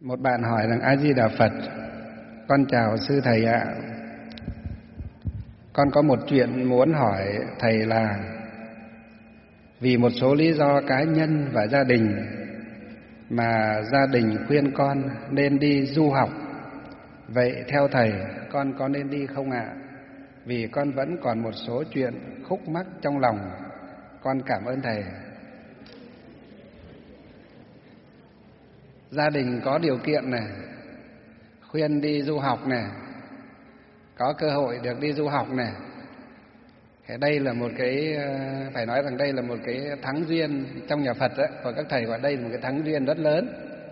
Một bạn hỏi rằng: A Di Đà Phật, con chào sư thầy ạ. Con có một chuyện muốn hỏi thầy là vì một số lý do cá nhân và gia đình mà gia đình khuyên con nên đi du học. Vậy theo thầy, con có nên đi không ạ? Vì con vẫn còn một số chuyện khúc mắc trong lòng. Con cảm ơn thầy. Gia đình có điều kiện này, khuyên đi du học này, có cơ hội được đi du học này. Thế đây là một cái, phải nói rằng đây là một cái thắng duyên trong nhà Phật ấy, và các thầy gọi đây là một cái thắng duyên rất lớn.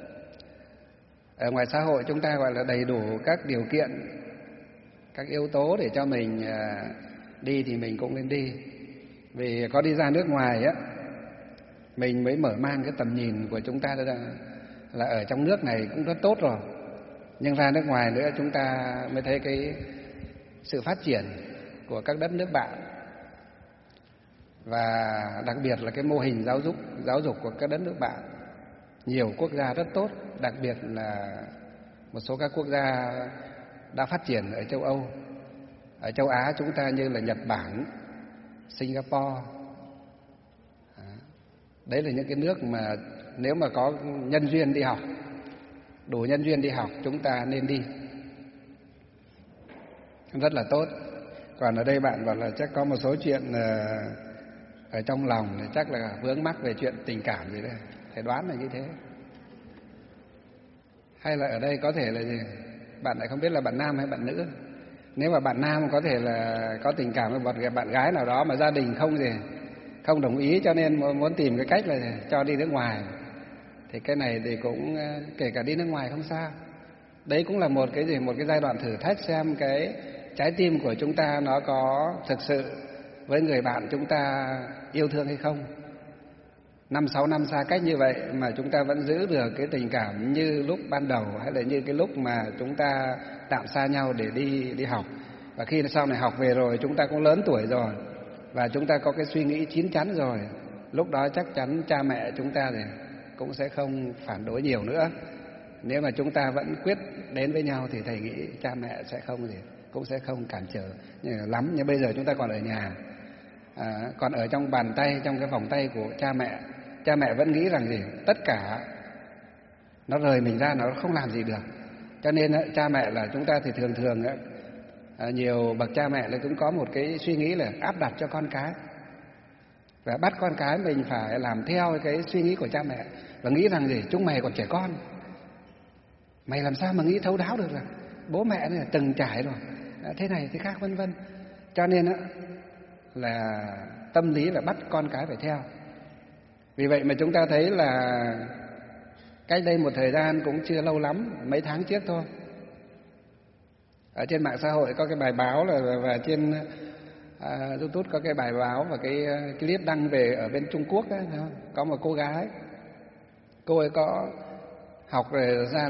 Ở ngoài xã hội chúng ta gọi là đầy đủ các điều kiện, các yếu tố để cho mình đi thì mình cũng nên đi. Vì có đi ra nước ngoài á, mình mới mở mang cái tầm nhìn của chúng ta là ở trong nước này cũng rất tốt rồi, nhưng ra nước ngoài nữa chúng ta mới thấy cái sự phát triển của các đất nước bạn, và đặc biệt là cái mô hình giáo dục của các đất nước bạn. Nhiều quốc gia rất tốt, đặc biệt là một số các quốc gia đã phát triển ở châu Âu. Ở châu Á chúng ta như là Nhật Bản, Singapore. Đấy là những cái nước mà nếu mà có nhân duyên đi học, đủ nhân duyên đi học, chúng ta nên đi. Rất là tốt. Còn ở đây bạn bảo là chắc có một số chuyện ở trong lòng thì chắc là vướng mắc về chuyện tình cảm gì đấy. Thầy đoán là như thế. Hay là ở đây có thể là gì? Bạn lại không biết là bạn nam hay bạn nữ. Nếu mà bạn nam có thể là có tình cảm với một bạn gái nào đó mà gia đình không đồng ý, cho nên muốn tìm cái cách là cho đi nước ngoài, thì cái này thì cũng kể cả đi nước ngoài không sao. Đấy cũng là một cái giai đoạn thử thách xem cái trái tim của chúng ta nó có thực sự với người bạn chúng ta yêu thương hay không. 5-6 năm xa cách như vậy mà chúng ta vẫn giữ được cái tình cảm như lúc ban đầu, hay là như cái lúc mà chúng ta tạm xa nhau để đi học. Và khi sau này học về rồi chúng ta cũng lớn tuổi rồi, và chúng ta có cái suy nghĩ chín chắn rồi, lúc đó chắc chắn cha mẹ chúng ta thì cũng sẽ không phản đối nhiều nữa. Nếu mà chúng ta vẫn quyết đến với nhau thì thầy nghĩ cha mẹ cũng sẽ không cản trở lắm. Nhưng bây giờ chúng ta còn ở nhà, còn ở trong bàn tay, trong cái vòng tay của cha mẹ vẫn nghĩ rằng tất cả nó rời mình ra, nó không làm gì được. Cho nên cha mẹ là chúng ta thì thường nhiều bậc cha mẹ là cũng có một cái suy nghĩ là áp đặt cho con cái, và bắt con cái mình phải làm theo cái suy nghĩ của cha mẹ, và nghĩ rằng chúng mày còn trẻ con, mày làm sao mà nghĩ thấu đáo được, là bố mẹ này từng trải rồi, thế này thế khác vân vân. Cho nên là tâm lý là bắt con cái phải theo. Vì vậy mà chúng ta thấy là cách đây một thời gian cũng chưa lâu lắm, mấy tháng trước thôi, ở trên mạng xã hội có cái bài báo và trên YouTube có cái bài báo và cái clip đăng về ở bên Trung Quốc ấy, có một cô gái, cô ấy có học rồi ra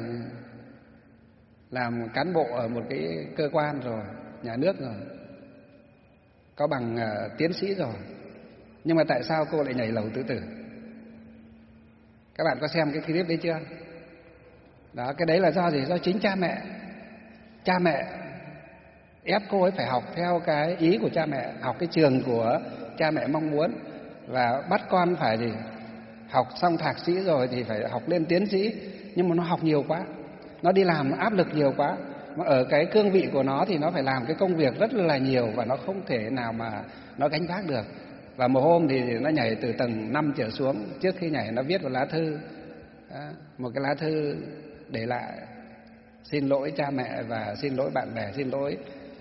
làm cán bộ ở một cái cơ quan rồi, nhà nước rồi, có bằng tiến sĩ rồi, nhưng mà tại sao cô lại nhảy lầu tự tử? Các bạn có xem cái clip đấy chưa? Đó, cái đấy là do gì? Do chính cha mẹ ép cô ấy phải học theo cái ý của cha mẹ, học cái trường của cha mẹ mong muốn, và bắt con phải học xong thạc sĩ rồi thì phải học lên tiến sĩ. Nhưng mà nó học nhiều quá, nó đi làm nó áp lực nhiều quá, mà ở cái cương vị của nó thì nó phải làm cái công việc rất là nhiều, và nó không thể nào mà nó gánh vác được. Và một hôm thì nó nhảy từ tầng 5 trở xuống. Trước khi nhảy nó viết một lá thư, một cái lá thư để lại xin lỗi cha mẹ và xin lỗi bạn bè, xin lỗi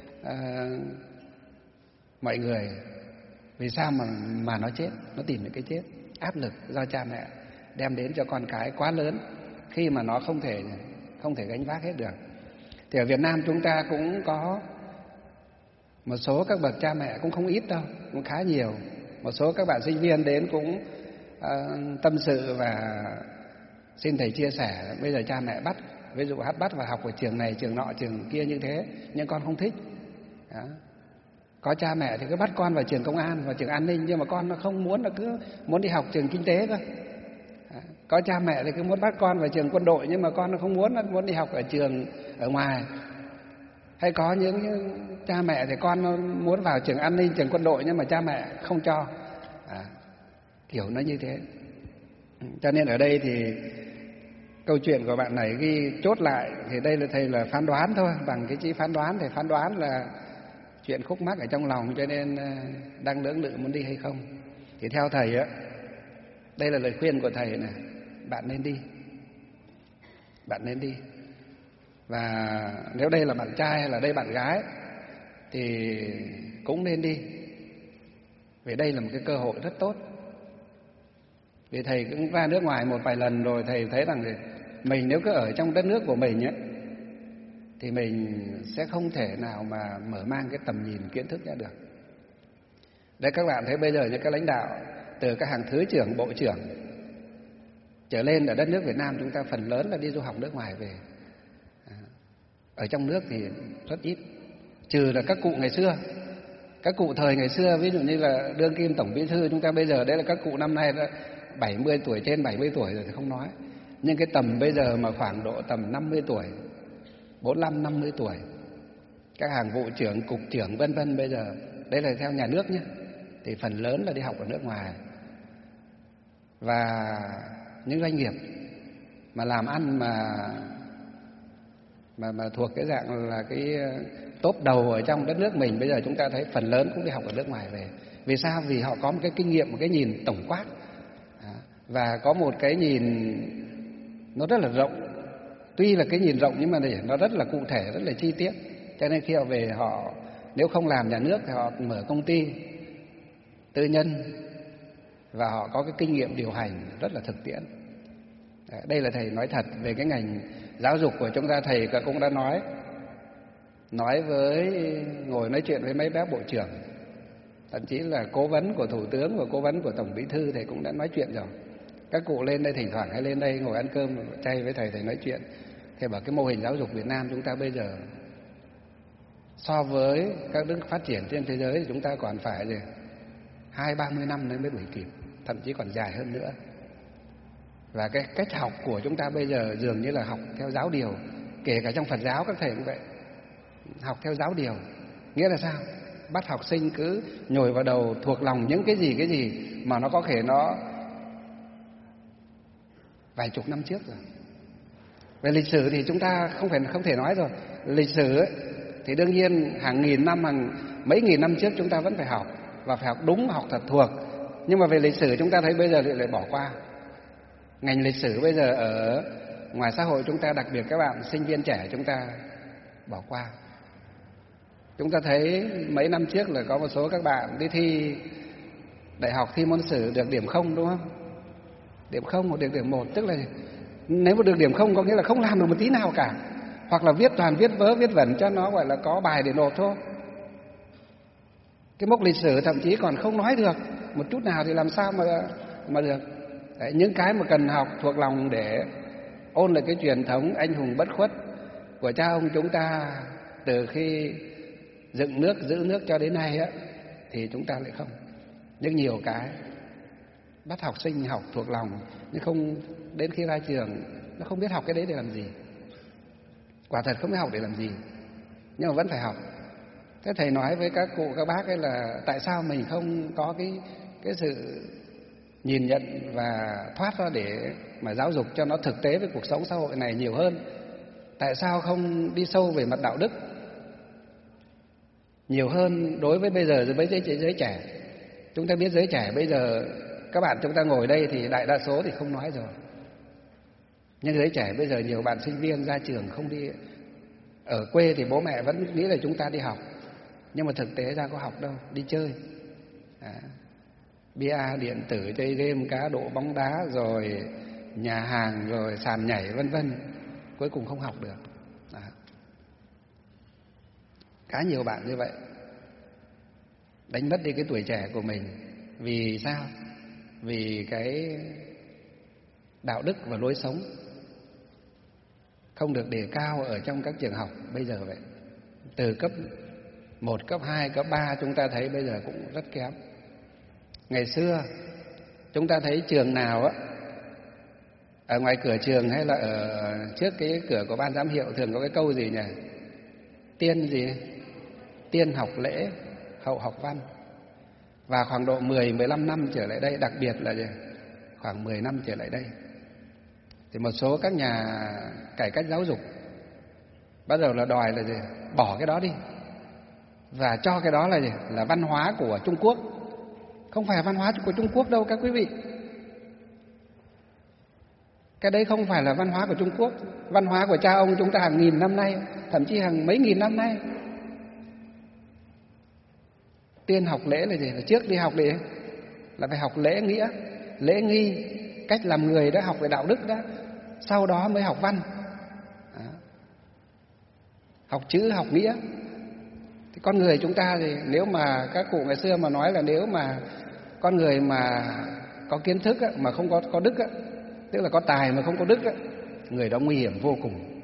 mọi người. Vì sao mà nó chết, nó tìm những cái chết. Áp lực do cha mẹ đem đến cho con cái quá lớn, khi mà nó không thể gánh vác hết được. Thì ở Việt Nam chúng ta cũng có một số các bậc cha mẹ, cũng không ít đâu, cũng khá nhiều. Một số các bạn sinh viên đến cũng tâm sự và xin thầy chia sẻ. Bây giờ cha mẹ bắt, ví dụ bắt vào học ở trường này, trường nọ, trường kia như thế, nhưng con không thích. Đó. Có cha mẹ thì cứ bắt con vào trường công an, vào trường an ninh, nhưng mà con nó không muốn, nó cứ muốn đi học trường kinh tế cơ. Có cha mẹ thì cứ muốn bắt con vào trường quân đội, nhưng mà con nó không muốn, nó muốn đi học ở trường ở ngoài. Hay có những cha mẹ thì con nó muốn vào trường an ninh, trường quân đội, nhưng mà cha mẹ không cho. Kiểu nó như thế. Cho nên ở đây thì câu chuyện của bạn này ghi chốt lại thì đây là thầy là phán đoán thôi, bằng cái chữ phán đoán. Thầy phán đoán là chuyện khúc mắc ở trong lòng, cho nên đang lưỡng lự muốn đi hay không. Thì theo thầy á, đây là lời khuyên của thầy này, bạn nên đi. Bạn nên đi. Và nếu đây là bạn trai hay là đây bạn gái thì cũng nên đi. Vì đây là một cái cơ hội rất tốt. Vì thầy cũng ra nước ngoài một vài lần rồi, thầy thấy rằng mình nếu cứ ở trong đất nước của mình ấy, thì mình sẽ không thể nào mà mở mang cái tầm nhìn kiến thức ra được. Đấy, các bạn thấy bây giờ những cái lãnh đạo từ các hàng thứ trưởng, bộ trưởng trở lên ở đất nước Việt Nam chúng ta phần lớn là đi du học nước ngoài về. Ở trong nước thì rất ít, trừ là các cụ ngày xưa. Các cụ thời ngày xưa, ví dụ như là đương kim tổng bí thư chúng ta bây giờ, đấy là các cụ năm nay đã 70 tuổi, trên 70 tuổi rồi thì không nói. Nhưng cái tầm bây giờ mà khoảng độ tầm 50 tuổi, 45, 50 tuổi, các hàng vụ trưởng, cục trưởng vân vân bây giờ, đấy là theo nhà nước nhé, thì phần lớn là đi học ở nước ngoài. Và những doanh nghiệp mà làm ăn mà thuộc cái dạng là cái top đầu ở trong đất nước mình, bây giờ chúng ta thấy phần lớn cũng đi học ở nước ngoài về. Vì sao? Vì họ có một cái kinh nghiệm, một cái nhìn tổng quát, và có một cái nhìn nó rất là rộng. Tuy là cái nhìn rộng nhưng mà nó rất là cụ thể, rất là chi tiết. Cho nên khi họ về, họ nếu không làm nhà nước thì họ mở công ty tư nhân, và họ có cái kinh nghiệm điều hành rất là thực tiễn. Đây là thầy nói thật về cái ngành giáo dục của chúng ta. Thầy cũng đã nói với, ngồi nói chuyện với mấy bác bộ trưởng, thậm chí là cố vấn của thủ tướng và cố vấn của tổng bí thư, thầy cũng đã nói chuyện rồi. Các cụ lên đây thỉnh thoảng hay lên đây ngồi ăn cơm chay với thầy nói chuyện. Thầy bảo cái mô hình giáo dục Việt Nam chúng ta bây giờ so với các nước phát triển trên thế giới thì chúng ta còn phải 20-30 năm nữa mới đuổi kịp, thậm chí còn dài hơn nữa. Và cái cách học của chúng ta bây giờ dường như là học theo giáo điều. Kể cả trong Phật giáo các thầy cũng vậy, học theo giáo điều. Nghĩa là sao? Bắt học sinh cứ nhồi vào đầu thuộc lòng những cái gì mà nó có thể nó vài chục năm trước rồi. Về lịch sử thì chúng ta không thể nói rồi. Lịch sử ấy, thì đương nhiên hàng nghìn năm, hàng mấy nghìn năm trước chúng ta vẫn phải học, và phải học đúng, học thật thuộc. Nhưng mà về lịch sử chúng ta thấy bây giờ lại bỏ qua. Ngành lịch sử bây giờ ở ngoài xã hội chúng ta, đặc biệt các bạn sinh viên trẻ chúng ta bỏ qua. Chúng ta thấy mấy năm trước là có một số các bạn đi thi đại học, thi môn sử được điểm 0, đúng không? Điểm 0 hoặc được điểm 1, tức là nếu mà được điểm 0 có nghĩa là không làm được một tí nào cả, hoặc là viết toàn viết vớ viết vẩn cho nó gọi là có bài để nộp thôi. Cái mốc lịch sử thậm chí còn không nói được một chút nào thì làm sao mà được. Đấy, những cái mà cần học thuộc lòng để ôn lại cái truyền thống anh hùng bất khuất của cha ông chúng ta từ khi dựng nước, giữ nước cho đến nay á, thì chúng ta lại không. Nhưng nhiều cái bắt học sinh học thuộc lòng, nhưng không, đến khi ra trường nó không biết học cái đấy để làm gì. Quả thật không biết học để làm gì, nhưng mà vẫn phải học. Thế thầy nói với các cụ các bác ấy là tại sao mình không có cái sự nhìn nhận và thoát ra để mà giáo dục cho nó thực tế với cuộc sống xã hội này nhiều hơn. Tại sao không đi sâu về mặt đạo đức nhiều hơn đối với bây giờ với giới trẻ. Chúng ta biết giới trẻ bây giờ, các bạn chúng ta ngồi đây thì đại đa số thì không nói rồi. Nhưng giới trẻ bây giờ nhiều bạn sinh viên ra trường không đi. Ở quê thì bố mẹ vẫn nghĩ là chúng ta đi học, nhưng mà thực tế ra có học đâu, đi chơi. Bia điện tử, chơi game, cá độ, bóng đá, rồi nhà hàng, rồi sàn nhảy vân vân, cuối cùng không học được. Khá nhiều bạn như vậy, đánh mất đi cái tuổi trẻ của mình. Vì sao? Vì cái đạo đức và lối sống không được đề cao ở trong các trường học bây giờ vậy. Từ cấp 1, cấp 2, cấp 3 chúng ta thấy bây giờ cũng rất kém. Ngày xưa chúng ta thấy trường nào á Ở ngoài cửa trường hay là ở trước cái cửa của ban giám hiệu thường có cái câu gì nhỉ? Tiên gì? Tiên học lễ, hậu học văn. Và khoảng độ 10-15 năm trở lại đây, đặc biệt là gì? Khoảng 10 năm trở lại đây, thì một số các nhà cải cách giáo dục bắt đầu là đòi là gì? Bỏ cái đó đi và cho cái đó là gì? Là văn hóa của Trung Quốc. Không phải văn hóa của Trung Quốc đâu các quý vị. Cái đấy không phải là văn hóa của Trung Quốc. Văn hóa của cha ông chúng ta hàng nghìn năm nay, thậm chí hàng mấy nghìn năm nay. Tiên học lễ là gì? Là trước đi học đi là phải học lễ nghĩa, lễ nghi, cách làm người đó, học về đạo đức đó. Sau đó mới học văn, học chữ, học nghĩa. Thì con người chúng ta thì nếu mà các cụ ngày xưa mà nói là nếu mà con người mà có kiến thức á, mà không có đức á, tức là có tài mà không có đức á, người đó nguy hiểm vô cùng.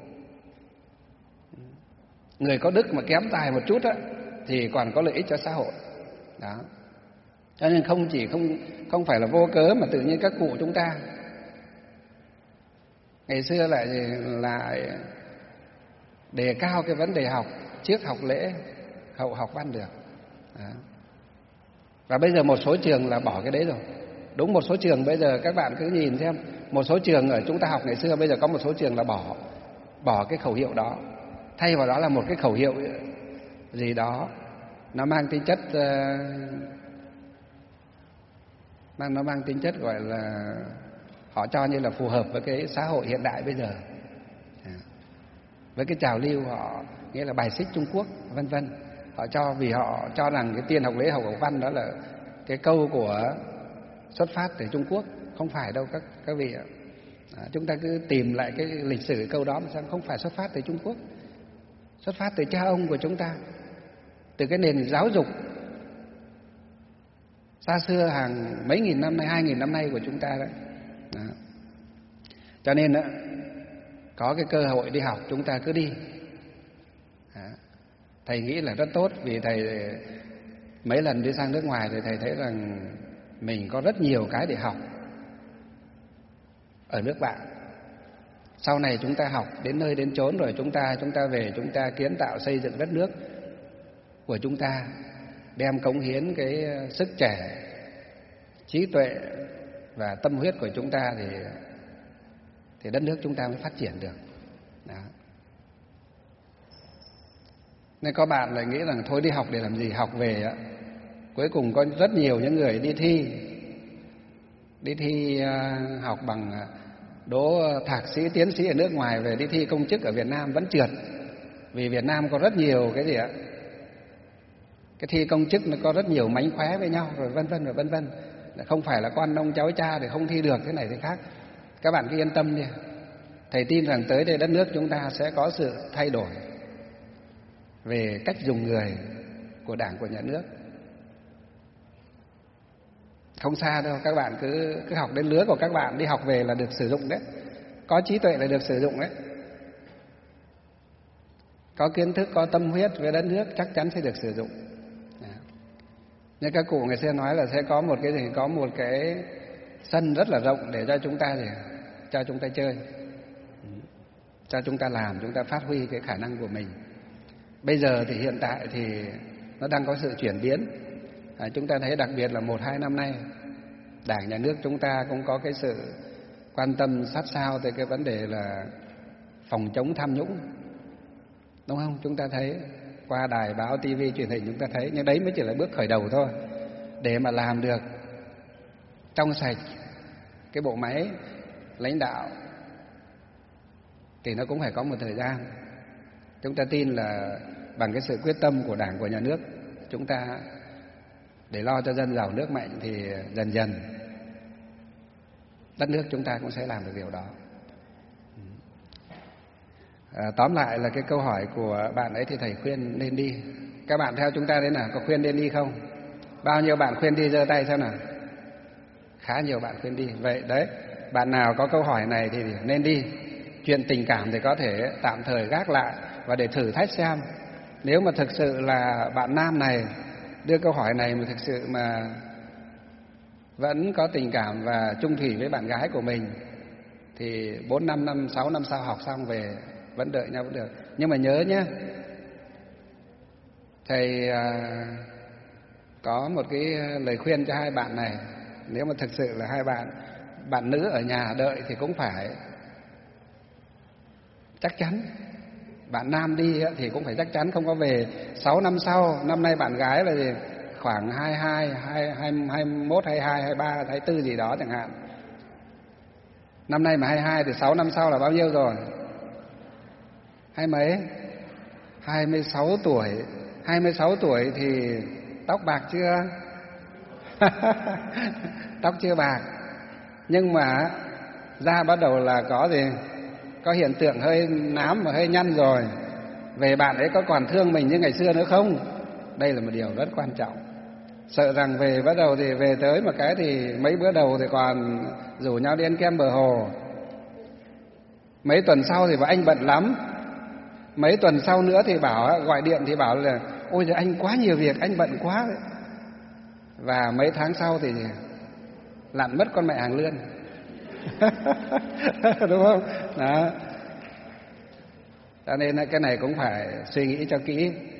Người có đức mà kém tài một chút á, thì còn có lợi ích cho xã hội. Đó. Cho nên không phải là vô cớ mà tự nhiên các cụ chúng ta ngày xưa lại đề cao cái vấn đề học, trước học lễ, hậu học văn được. Đó. Và bây giờ một số trường là bỏ cái đấy rồi. Đúng, một số trường bây giờ các bạn cứ nhìn xem, một số trường ở chúng ta học ngày xưa bây giờ có một số trường là bỏ cái khẩu hiệu đó, thay vào đó là một cái khẩu hiệu gì đó nó mang tính chất nó mang tính chất gọi là họ cho như là phù hợp với cái xã hội hiện đại bây giờ, với cái trào lưu họ nghĩa là bài xích Trung Quốc vân vân. Họ cho vì họ cho rằng cái tiên học lễ hậu học văn đó là cái câu của xuất phát từ Trung Quốc. Không phải đâu các vị ạ. Chúng ta cứ tìm lại cái lịch sử câu đó mà xem, không phải xuất phát từ Trung Quốc, xuất phát từ cha ông của chúng ta, từ cái nền giáo dục xa xưa hàng mấy nghìn năm nay, 2000 năm nay của chúng ta đấy. Đó. Cho nên đó, có cái cơ hội đi học chúng ta cứ đi. Đó. Thầy nghĩ là rất tốt, vì thầy mấy lần đi sang nước ngoài thì thầy thấy rằng mình có rất nhiều cái để học ở nước bạn. Sau này chúng ta học đến nơi đến chốn rồi chúng ta về, chúng ta kiến tạo xây dựng đất nước của chúng ta, đem cống hiến cái sức trẻ, trí tuệ và tâm huyết của chúng ta thì đất nước chúng ta mới phát triển được. Đó. Nên có bạn lại nghĩ rằng thôi đi học để làm gì, học về á, cuối cùng có rất nhiều những người đi thi học bằng đỗ thạc sĩ, tiến sĩ ở nước ngoài, về đi thi công chức ở Việt Nam vẫn trượt. Vì Việt Nam có rất nhiều cái gì ạ? Cái thi công chức nó có rất nhiều mánh khóe với nhau rồi vân vân. Không phải là con ông cháu cha thì không thi được thế này thế khác. Các bạn cứ yên tâm đi. Thầy tin rằng tới đây đất nước chúng ta sẽ có sự thay đổi về cách dùng người của Đảng, của nhà nước. Không xa đâu, các bạn cứ học đến lứa của các bạn đi học về là được sử dụng đấy. Có trí tuệ là được sử dụng đấy. Có kiến thức, có tâm huyết với đất nước chắc chắn sẽ được sử dụng. Như các cụ ngày xưa nói là sẽ có một cái sân rất là rộng để cho chúng ta chơi, cho chúng ta làm, chúng ta phát huy cái khả năng của mình. Bây giờ thì hiện tại thì nó đang có sự chuyển biến. Chúng ta thấy đặc biệt là 1-2 năm nay, Đảng, nhà nước chúng ta cũng có cái sự quan tâm sát sao tới cái vấn đề là phòng chống tham nhũng, đúng không? Chúng ta thấy qua đài báo, tivi, truyền hình chúng ta thấy, nhưng đấy mới chỉ là bước khởi đầu thôi. Để mà làm được trong sạch cái bộ máy lãnh đạo thì nó cũng phải có một thời gian. Chúng ta tin là bằng cái sự quyết tâm của Đảng, của nhà nước chúng ta để lo cho dân giàu nước mạnh thì dần dần đất nước chúng ta cũng sẽ làm được điều đó. Tóm lại là cái câu hỏi của bạn ấy thì thầy khuyên nên đi. Các bạn theo chúng ta đấy nào, có khuyên nên đi không? Bao nhiêu bạn khuyên đi giơ tay xem nào. Khá nhiều bạn khuyên đi. Vậy đấy, bạn nào có câu hỏi này thì nên đi. Chuyện tình cảm thì có thể tạm thời gác lại và để thử thách xem. Nếu mà thực sự là bạn nam này đưa câu hỏi này mà thực sự mà vẫn có tình cảm và chung thủy với bạn gái của mình thì 4 năm 6 năm sau học xong về vẫn đợi nhau vẫn được. Nhưng mà nhớ nhé, thầy có một cái lời khuyên cho hai bạn này. Nếu mà thực sự là hai bạn nữ ở nhà đợi thì cũng phải chắc chắn. Bạn nam đi thì cũng phải chắc chắn, không có về 6 năm sau. Năm nay bạn gái là gì? Khoảng 22, 21, 22, 23, 24 gì đó chẳng hạn. Năm nay mà 22 thì 6 năm sau là bao nhiêu rồi? Hai mấy? 26 tuổi. 26 tuổi thì tóc bạc chưa? Tóc chưa bạc. Nhưng mà da bắt đầu là có gì? Có hiện tượng hơi nám và hơi nhăn rồi. Về bạn ấy có còn thương mình như ngày xưa nữa không? Đây là một điều rất quan trọng. Sợ rằng về bắt đầu thì về tới một cái thì mấy bữa đầu thì còn rủ nhau đi ăn kem bờ hồ. Mấy tuần sau thì bảo anh bận lắm. Mấy tuần sau nữa thì bảo, gọi điện thì bảo là ôi giời anh quá nhiều việc, anh bận quá đấy. Và mấy tháng sau thì lặn mất con mẹ hàng lươn. Đúng không? Đó. Cho nên cái này cũng phải suy nghĩ cho kỹ.